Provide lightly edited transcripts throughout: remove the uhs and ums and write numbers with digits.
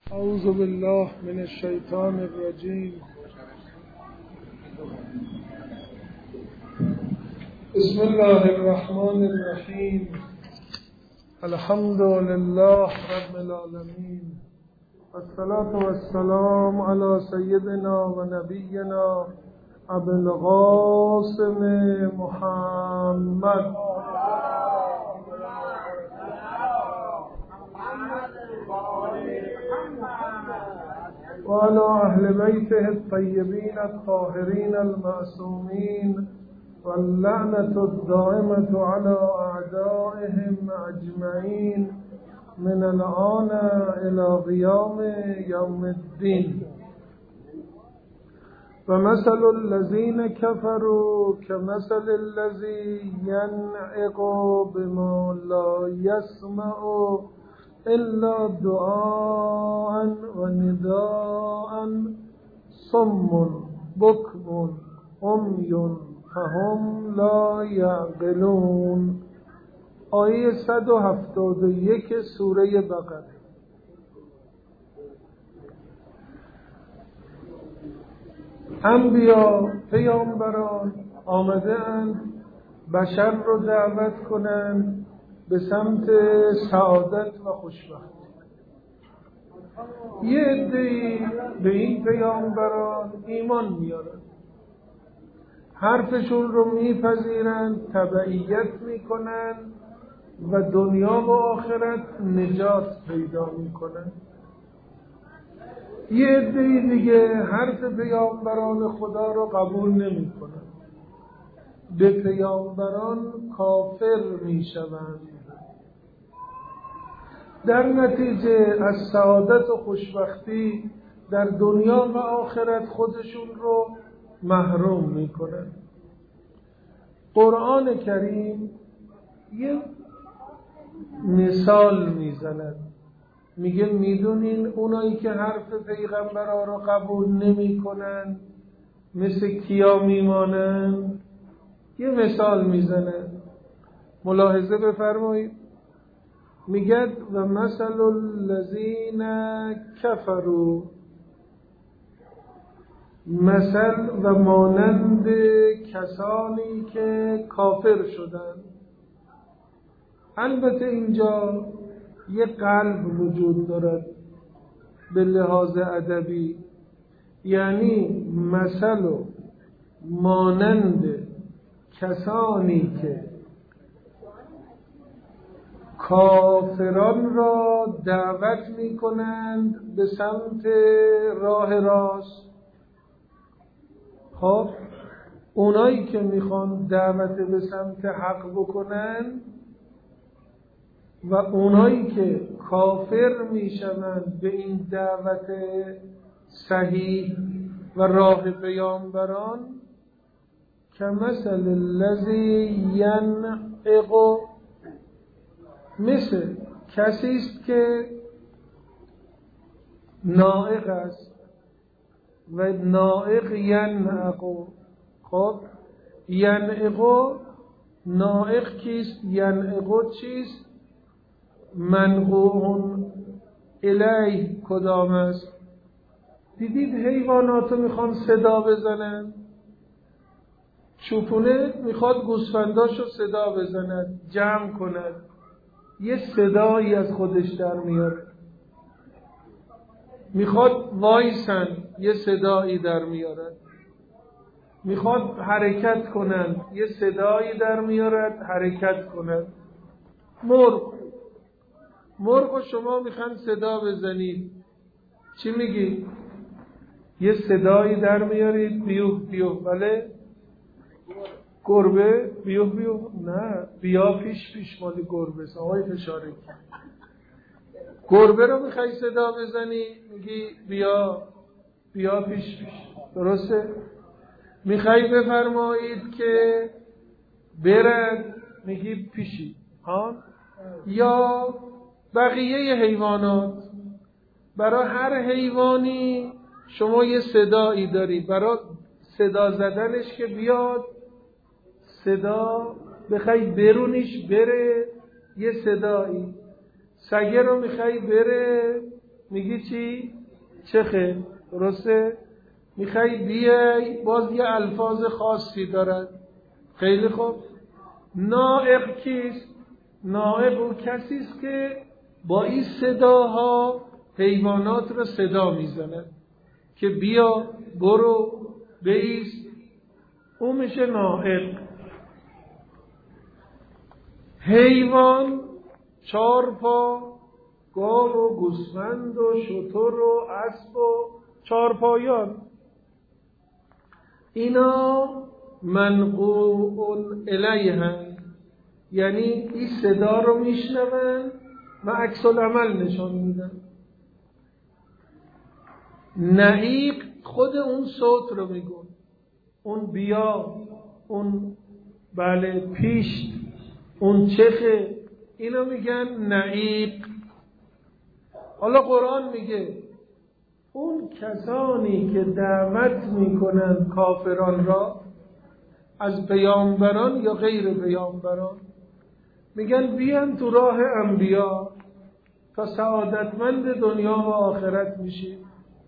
اعوذ بالله من الشیطان الرجیم. بسم الله الرحمن الرحیم. الحمد لله رب العالمین، الصلاة والسلام علی سیدنا و نبینا ابی القاسم محمد و علی اهل بیته الطیبین الطاهرین المعصومین واللعنة الدائمة على أعدائهم أجمعين من الآن إلى قيام يوم الدين. ومثل الذين كفروا كمثل الذي ينعق بما لا يسمع إلا دعاء ونداء صم بكم عمي فهم لا یعقلون. آیه 171 سوره بقره. انبیا پیامبران آمده اند بشر رو دعوت کنند به سمت سعادت و خوشبختی. یه عده‌ای به این پیامبران ایمان میارند، حرفشون رو میپذیرند، تبعیت میکنن و دنیا و آخرت نجات پیدا میکنن. یه عده دیگه حرف پیامبران خدا رو قبول نمیکنن، به پیامبران کافر میشوند. در نتیجه از سعادت و خوشبختی در دنیا و آخرت خودشون رو محروم میکنه. قرآن کریم یه مثال میزند، میگه میدونین اونایی که حرف پیغمبرها رو قبول نمیکنن مثل کیا میمانن؟ یه مثال میزنه، ملاحظه بفرمایید. میگه و مثل الذین کفروا، مثل و مانند کسانی که کافر شدند. البته اینجا یه قلب وجود دارد به لحاظ ادبی، یعنی مثل و مانند کسانی که کافران را دعوت می کنند به سمت راه راست. خب اونایی که میخوان دعوت به سمت حق بکنن و اونایی که کافر میشوند به این دعوت صحیح و راه پیامبران، کمثل الذی ینعق، مثل کسی است که نائق است و نائق ینعق. خب ینعق، نائق کیست؟ ینعق چیست؟ منقوع الیه کدام است؟ دیدید حیواناتو میخوان صدا بزنن؟ چوپونه میخواد گوسفنداشو صدا بزند، جمع کند، یه صدایی از خودش در میاره. میخواد وایسن، یه صدایی در میارد. میخواد حرکت کنن، یه صدایی در میارد حرکت کنن. مرغ شما میخوان صدا بزنید، چی میگی؟ یه صدایی در میارید، بیوه بیوه. بله؟ گربه بیوه بیوه؟ نه، بیا پیش پیش مالی گربه. آقای فشاری گربه رو میخوای صدا بزنی، میگی بیا بیا پیش پیش. درسته؟ میخوای بفرمایید که برد، میگی پیشی. ها؟ یا بقیه حیوانات، برای هر حیوانی شما یه صدایی داری، برای صدا زدنش که بیاد صدا، بخوای برونیش بره یه صدایی، سگه رو میخوای بره میگی چی؟ چخه، درسته؟ میخوای بیای، باز یه الفاظ خاصی دارد. خیلی خوب. نائق کیست؟ نائق او کسی است که با این صداها حیوانات را صدا میزند که بیا، برو، بایست. او میشه نائق. حیوان 4 پا، گاو و گوسفند و شتر و اسب و 4 پایان، اینا منقوع الیهن، یعنی این صدا رو میشنون و عکس العمل نشان میدن. نعیق خود اون صوت رو میگن، اون بیا، اون بله پیشت، اون چخه، اینو میگن نعیق. حالا قرآن میگه اون کسانی که دعوت میکنن کافران را از پیامبران یا غیر پیامبران، میگن بیان تو راه انبیا تا سعادتمند دنیا و آخرت میشید.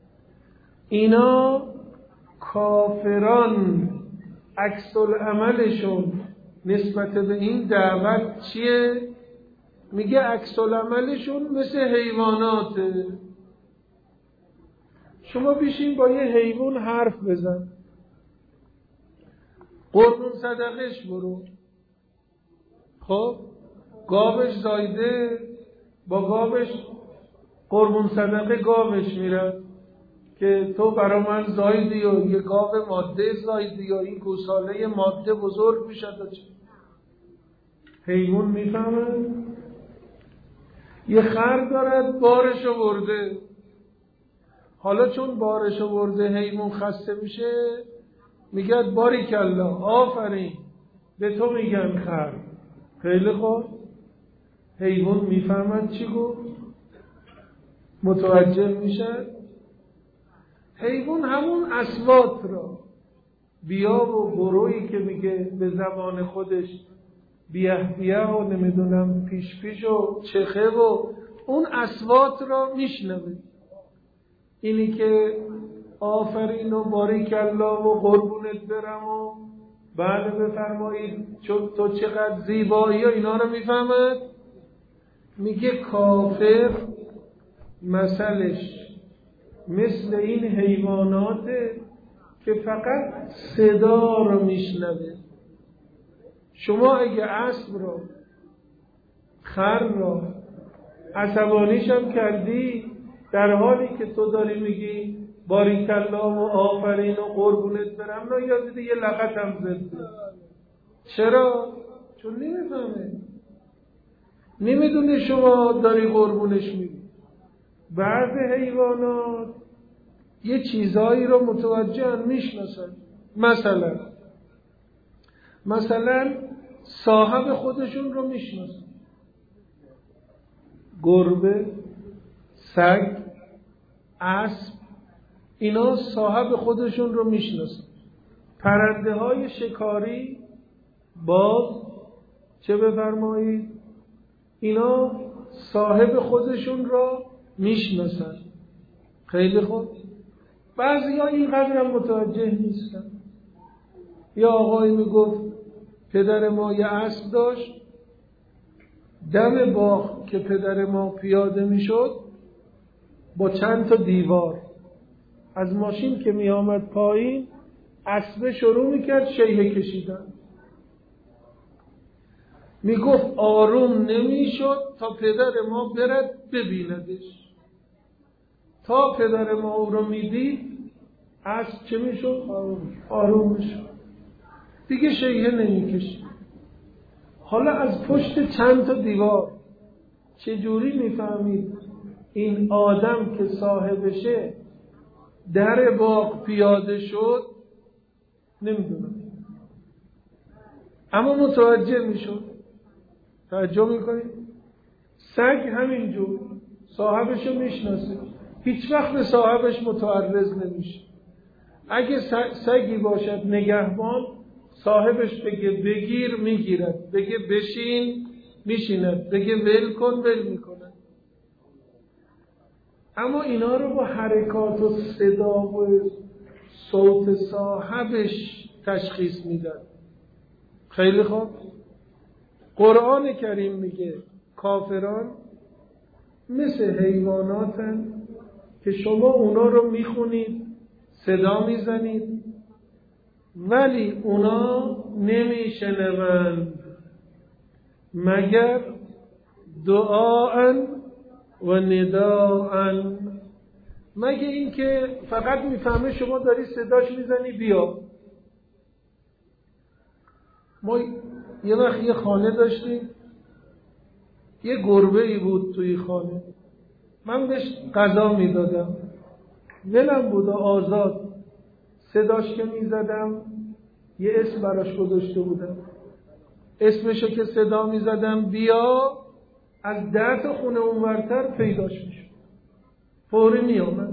اینا کافران عکس العملشون نسبت به این دعوت چیه؟ میگه عکس العملشون مثل حیواناته. شما بیشین با یه حیوان حرف بزن، قربون صدقش برو. خب گاوش زایده، با گاوش قربون صدقه گاوش میره که تو برا من زایدی و یه گاو ماده زایدی و این گوساله ماده بزرگ میشه. حیوان میفهمه؟ یه خر دارد، بارشو برده، حالا چون بارشو برده حیوان خسته میشه، میگه باریکالله، آفرین، به تو میگن خر. خیلی خوب. حیوان میفهمد چی گفت، متوجه میشه. حیوان همون اصوات را، بیا و برویی که میگه به زبان خودش بیه و نمیدونم پیش و چخه و اون اصوات را میشنوه. اینی که آفرین و باریکالله و قربونت برم و بله بفرمایید چون تو چقدر زیبایی و اینا رو میفهمد. میگه کافر مثلش مثل این حیواناته که فقط صدا رو میشنوه. شما اگه اسب رو، خر رو عصبانیشم کردی، در حالی که تو داری میگی باریکالله و آفرین و قربونت برم، نه یادیده یه لغت هم زد. چرا؟ چون نمیفهمه، نمیدونه شما داری قربونش میگی. بعض حیوانات یه چیزایی رو متوجه میشناسن. مثلا صاحب خودشون رو میشناسن. گربه، سگ، اسب، اینا صاحب خودشون رو میشناسن. پرنده های شکاری، باز چه بفرمایید، اینا صاحب خودشون رو میشناسن. خیلی خوب. بعضی ها اینقدر هم متوجه نیستن. یا آقای میگفت پدر ما یه اسب داشت، دم باغ که پدر ما پیاده میشد با چند تا دیوار، از ماشین که می آمد پایین اسب شروع میکرد شیهه کشیدن. میگفت آروم نمیشد تا پدر ما برد ببیندش. تا پدر ما او رو میدید اسب چه میشد؟ آروم میشد، دیگه شیهه نمیکشید. حالا از پشت چند تا دیوار چجوری میفهمید این آدم که صاحبشه در باغ پیاده شد؟ نمیدونم، اما متوجه میشد. توجه میکنید؟ سگ همینجور صاحبشو میشناسه، هیچ وقت به صاحبش متعرض نمیشه. اگه سگی باشد نگهبان، صاحبش بگه بگیر میگیرد، بگه بشین میشیند، بگه ول کن ول میکند. اما اینا رو با حرکات و صدا و صوت صاحبش تشخیص میدن. خیلی خوب. قرآن کریم میگه کافران مثل حیواناتن که شما اونا رو میخونید، صدا میزنید، ولی اونا نمیشنوند مگر دعاء و نداء، مگه این که فقط میفهمه شما داری صداش میزنی بیا. ما یه وقت یه خانه داشتیم، یه گربه‌ای بود توی خانه، من بهش غذا میدادم، ولم بود آزاد، صداش که میزدم یه اسم براش گذاشته بودم، اسمشو که صدا میزدم بیا، از 10 تا خونه اونورتر پیداش میشد، فوری میامد.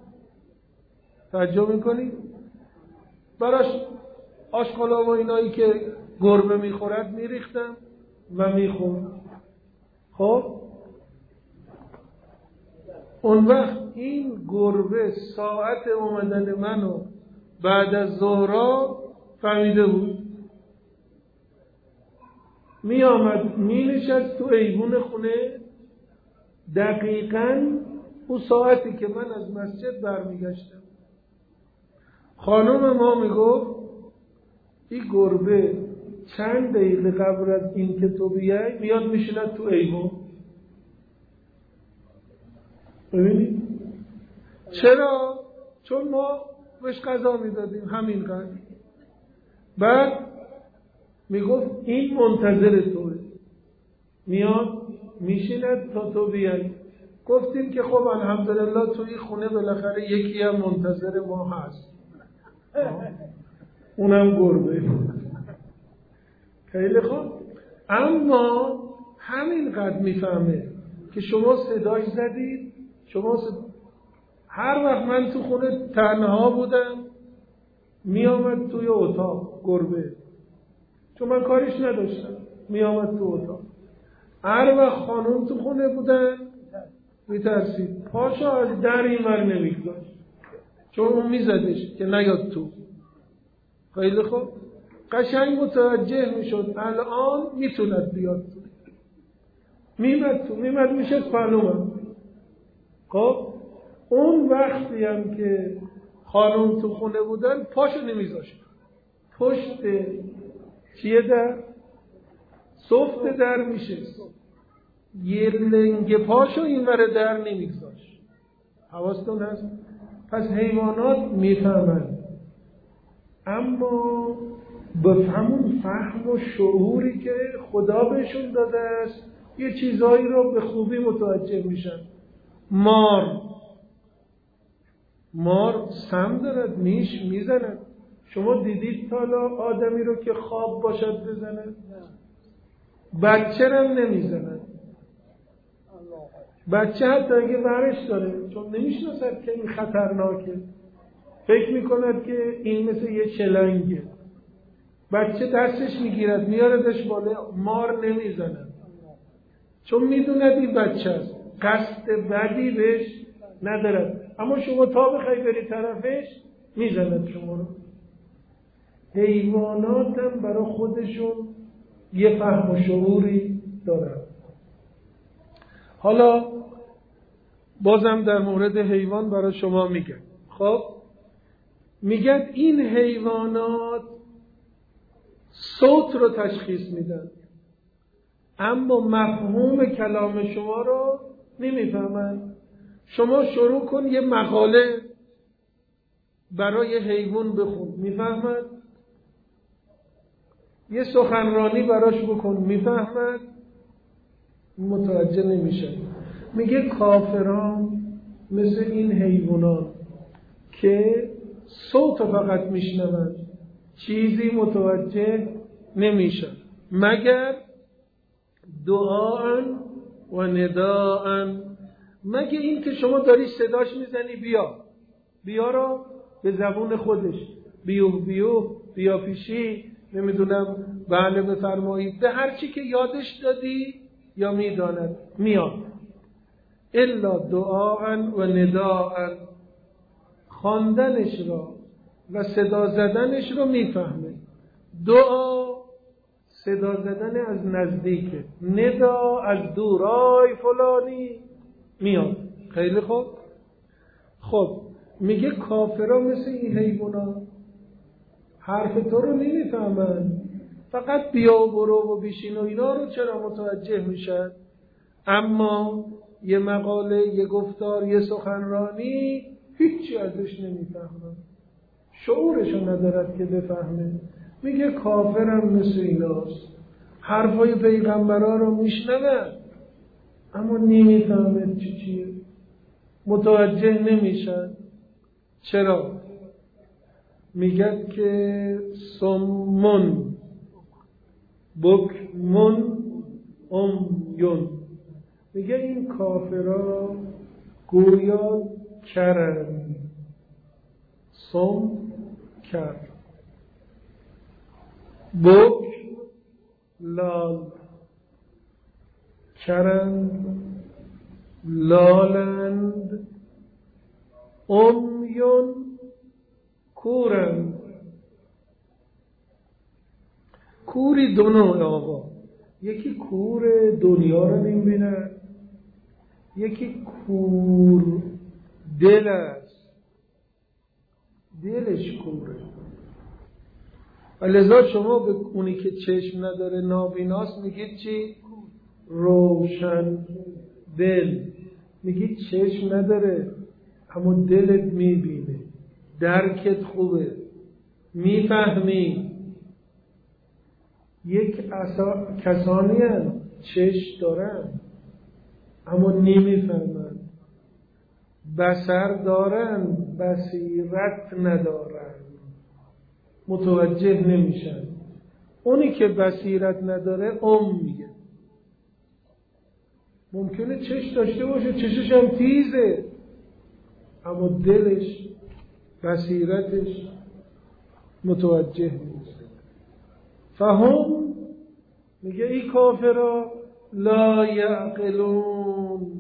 توجه میکنی؟ براش آشغالا و اینایی که گربه میخورد میریختم و میخورد. خب اون وقت این گربه ساعت اومدن منو بعد از ظهرا فهمیده بود، می آمد می نشست تو ایوون خونه، دقیقاً اون ساعتی که من از مسجد برمیگشتم. خانم ما می گفت این گربه چند دقیقه قبل از این که تو بیای میاد میشیند تو ایوون. ببینید چرا؟ چون ما بهش غذا میدادیم همینقدر. بعد میگفت این منتظر توه، میاد میشیند تا تو بیای. گفتیم که خب الحمدلله توی خونه بالاخره یکی هم منتظر ما هست، اونم گربه. خیلی خوب. اما همینقدر میفهمه که شما صداش زدید، هر وقت من تو خونه تنها بودم میامد توی اتاق گربه، چون من کارش نداشتم، میامد تو اتاق. هر وقت خانم تو خونه بودن میترسید، پاشو از در این ور نمیگذاشت، چون اون میزدش که نیاد تو. خیلی خوب. قشنگ متوجه میشد الان میتوند بیاد تو، میمد میشد پلومم. خب اون وقتی هم که خانم تو خونه بودن پاشو نمیذاشت پشت چیه در صفت در میشه، یه لنگ پاشو این ور در نمیذاشت. حواستون هست؟ پس حیوانات میفهمند، اما به همون فهم و شعوری که خدا بهشون داده است یه چیزایی رو به خوبی متوجه میشن. مار سم دارد، نیش میزند. شما دیدید تا حالا آدمی رو که خواب باشد بزند؟ بچه رو نمیزند. بچه حتی اگه ورش داره، چون نمیشناسد که این خطرناکه، فکر میکند که این مثل یه چلنگه، بچه دستش میگیرد میاردش بالا، مار نمیزند، چون میدوند این بچه است، قصد بدی بهش ندارد. اما شما تا بخوای بری طرفش میزند شما رو. حیوانات هم برای خودشون یه فهم و شعوری دارن. حالا بازم در مورد حیوان برای شما میگم. خب میگن این حیوانات صوت رو تشخیص میدن، اما مفهوم کلام شما رو نمیفهمن. شما شروع کن یه مقاله برای حیوان بخون، میفهمد؟ یه سخنرانی براش بکن، میفهمد؟ متوجه نمیشن. میگه کافران مثل این حیوانان که صوت فقط میشنوند، چیزی متوجه نمیشن مگر دعاء و نداء، مگه این که شما داری صداش میزنی بیا رو به زبون خودش، بیا پیشی، نمیدونم بله بفرمایید، به هر چی که یادش دادی یا میداند میاد. الا دعاء و نداء، خواندنش را و صدا زدنش رو میفهمه. دعا صدا زدن از نزدیکه، ندا از دورای فلانی میاد. خیلی خوب. خب میگه کافرها مثل این حیونا حرف تو رو نمیفهمن، فقط بیا و برو و بیشین و اینا رو چرا متوجه میشن، اما یه مقاله، یه گفتار، یه سخنرانی هیچی ازش نمیفهمن، شعورشو ندارد که بفهمه. میگه کافرم مثل ایناست، حرفای پیغمبرا رو میشنون اما نمیفهمن چیه، متوجه نمیشن. چرا؟ میگه که سمون بکمون امیون، میگه این کافرها گویا کرن، سم کر، بک لال، کرند لالند، امیون کورند. کوری دو نوع آقا، یکی کور دنیا رو نمی‌بینه، یکی کور دل است، دلش کوره. و لذا شما به اونی که چشم نداره نابیناست میگید چی؟ روشن دل. میگید چشم نداره اما دلت میبینه، درکت خوبه، میفهمی. یک کسانی هستند چشم دارن اما نمیفهمن، بصر دارن بصیرت ندارن، متوجه نمیشن. اونی که بصیرت نداره میگه. ممکنه چشم داشته باشه، چشش هم تیزه، اما دلش، بصیرتش متوجه نیست. فهم میگه ای کافرها لا یعقلون،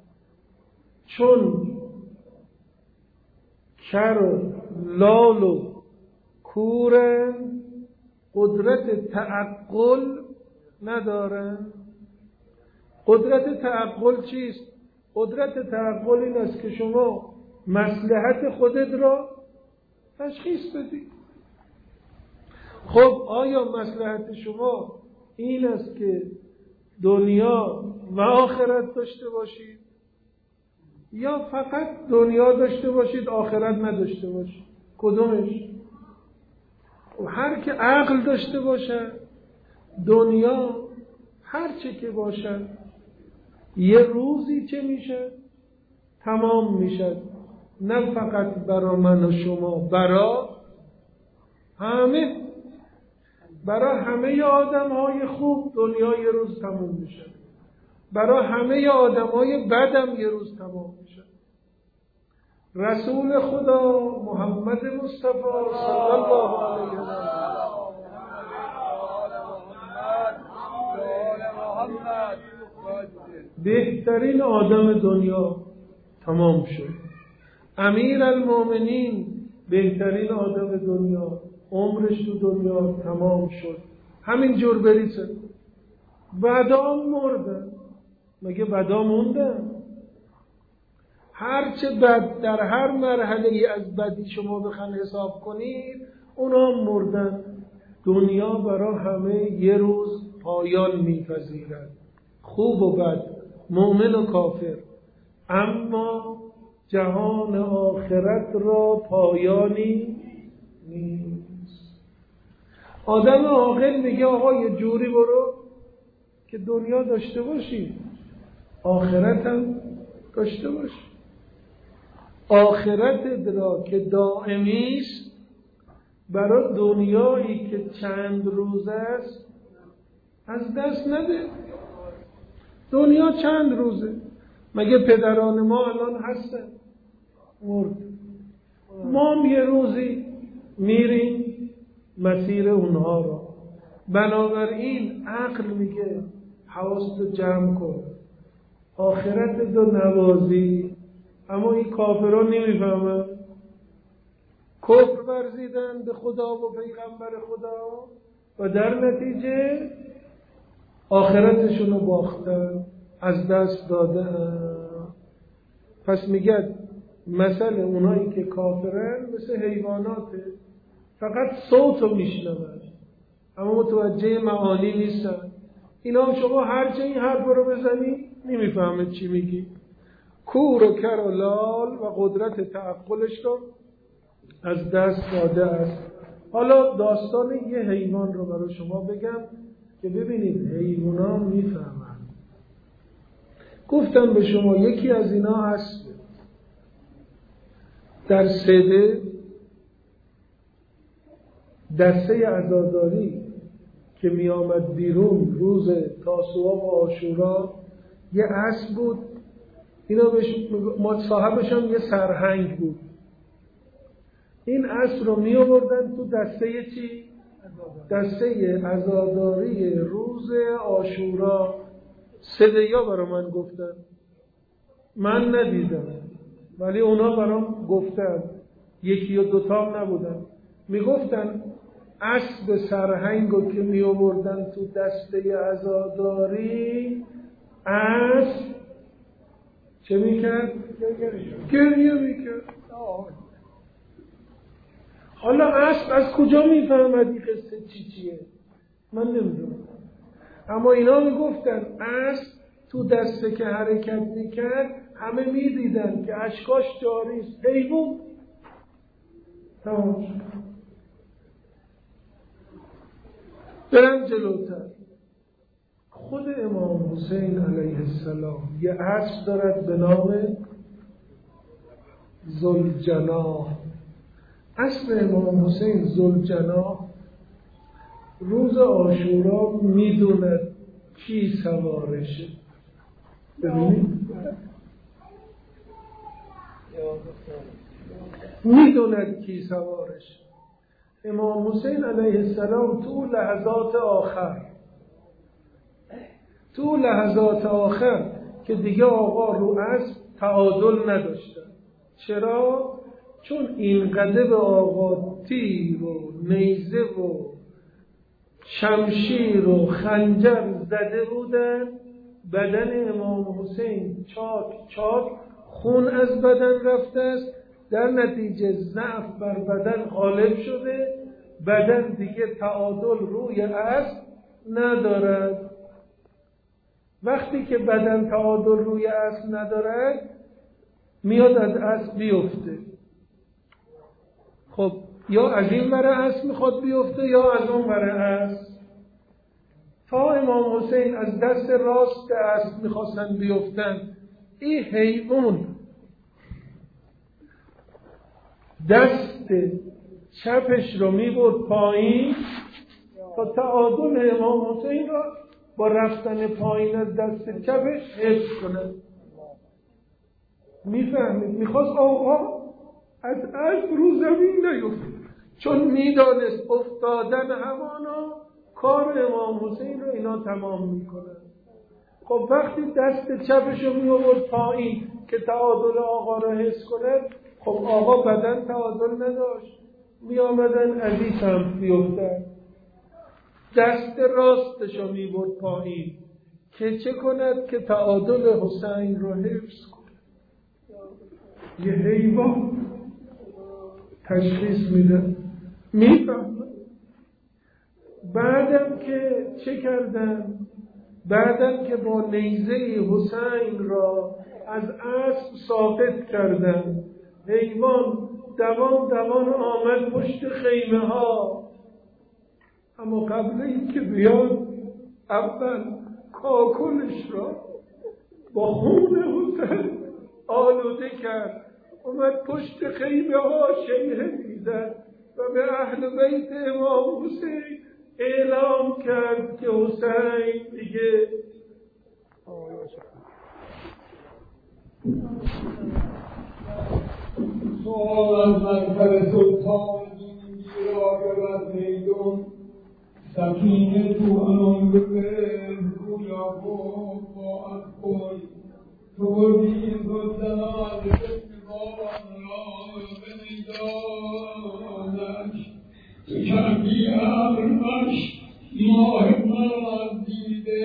چون کر و لال و کورن، قدرت تعقل ندارن. قدرت تعقل چیست؟ قدرت تعقل این است که شما مصلحت خودت را تشخیص بدی. خب آیا مصلحت شما این است که دنیا و آخرت داشته باشید، یا فقط دنیا داشته باشید آخرت نداشته باشید؟ کدومش؟ هر که عقل داشته باشه دنیا هر چه که باشه یه روزی چه میشه؟ تمام میشه. نه فقط برا من و شما، برا همه آدم های خوب دنیا یه روز تمام میشه، برا همه آدم های بدم یه روز تمام میشه. رسول خدا محمد مصطفی صلی الله علیه و بهترین آدم دنیا تمام شد. امیر المؤمنین بهترین آدم دنیا، عمرش تو دنیا تمام شد. همین جور بریسه. بعدام مردن، مگه بعدا موندن؟ هرچه بد در هر مرحله ای از بدی شما بخواید حساب کنید اونا مردن. دنیا برای همه یه روز پایان میپذیرد، خوب و بد، مؤمن و کافر. اما جهان آخرت را پایانی نیست. آدم عاقل میگه آقا یه جوری برو که دنیا داشته باشی آخرت هم داشته باشی. آخرت را که دائمی است برای دنیایی که چند روز است از دست نده. دنیا چند روزه؟ مگه پدران ما الان هستن؟ مرد. ما هم یه روزی میریم مسیر اونها را. بنابراین عقل میگه حواستو جمع کن، آخرت دو نوازی، اما این کافران نمیفهمن. کفر ورزیدن به خدا و پیغمبر خدا و در نتیجه آخرتشون رو باختن، از دست دادن. پس میگه مثل اونایی که کافرن مثل حیواناته، فقط صوت رو میشنون اما متوجه معانی نیستن. اینا شما هر چه این حرف رو بزنی نمیفهمه چی میگی. کور و کر و لال و قدرت تعقلش رو از دست داده است. حالا داستان یه حیوان رو برای شما بگم که ببینید حیونا میفهمن. گفتم به شما یکی از اینا هست در سده دسته عزاداری که می آمد بیرون روز تاسوعا و عاشورا، یه اسب بود. اینا صاحبش هم یه سرهنگ بود. این اسب رو می آوردن تو دسته چی؟ دسته عزاداری روز عاشورا. سدیا برای من گفتن، من ندیدم ولی اونا برام گفتن، یکی و دوتا نبودن. می گفتن اسب سرهنگو که می آوردن تو دسته عزاداری، اسب چه میکرد؟ گریه میکرد. حالا اسب از کجا میفهمد این قصه چیه؟ من نمیدونم. اما اینا میگفتن اسب تو دسته که حرکت میکرد همه میدیدن که اشکاش جاری است. حیوان تمام شد. برم جلوتر. خود امام حسین علیه السلام یه اسب دارد به نام ذوالجناح. اسب امام حسین ذوالجناح روز عاشورا میدوند کی سوارشه. ببینید میدوند کی سوارشه. امام حسین علیه السلام تو لحظات آخر که دیگه آقا رو اسب تعادل نداشتن. چرا؟ چون اینقدر به آقا تیر و نیزه و شمشیر و خنجر زده بودن، بدن امام حسین چاک خون از بدن رفته است. در نتیجه ضعف بر بدن غالب شده، بدن دیگه تعادل روی اسب ندارد. وقتی که بدن تعادل روی اسب ندارد میاد از اسب بیفته. خب یا از این ور اسب میخواد بیفته یا از اون ور اسب. تا امام حسین از دست راست اسب میخواستن بیفتن، این حیوان دست چپش رو میبرد پایین تا تعادل امام حسین را با رفتن پایین از دست چپش حفظ کنه. میفهمید؟ میخواست آقا از اسب رو زمین نیفته، چون میدانست افتادن همانا کار امام حسین رو اینا تمام میکنن. خب وقتی دست چپش رو میآورد پایین که تعادل آقا رو حفظ کنه، خب آقا بدن تعادل نداشت، میآمدن از این سمت بیفتن. دست راستش رو میبرد پایین که چه کند؟ که تعادل حسین رو حفظ کنه. یه حیوان تشخیص میده، میفهمه. بعدم که چه کردن؟ بعدم که با نیزه حسین را از اسب ساقط کردن، حیوان دوان آمد پشت خیمه ها. اما قبل این که بیاد اول کاکلش را با خون حسین آلوده کرد، اومد پشت خیمه ها شیهه میزد و به اهل بیت امام حسین اعلام کرد که حسین دیگه سوال از منفر سلطان جنگی را برد میدون، سکینه تو هم به گویا گفت با از خوی تو بردی این خود زمان حکم بابان را به میدانش تو کردی ابرش ماه مرا دیده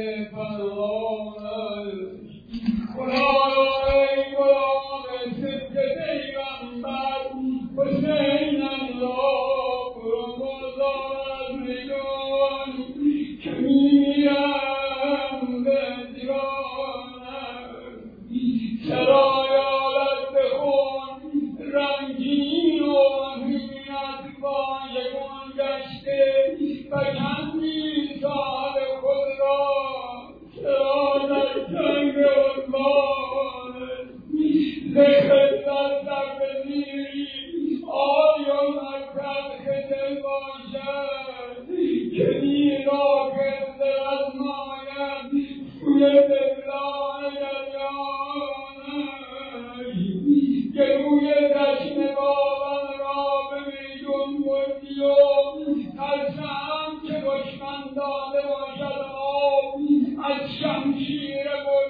پروانش خدای غلام سبت پیغمبر حسینم را برو بازار از میدان که میمیرم به دیوانش سرایالت به خون رنگین و حیرت با یگان گشته فکندی سال خود را چرا در جنگ عثمان زخدت در بزیری آیا مرکز خدل باشد که دیرا کرده از مایم سوی دلان گریانش که روی دشن بابان را به میدون بردی و ترسم که دشمن داده باشد آب از شمشیر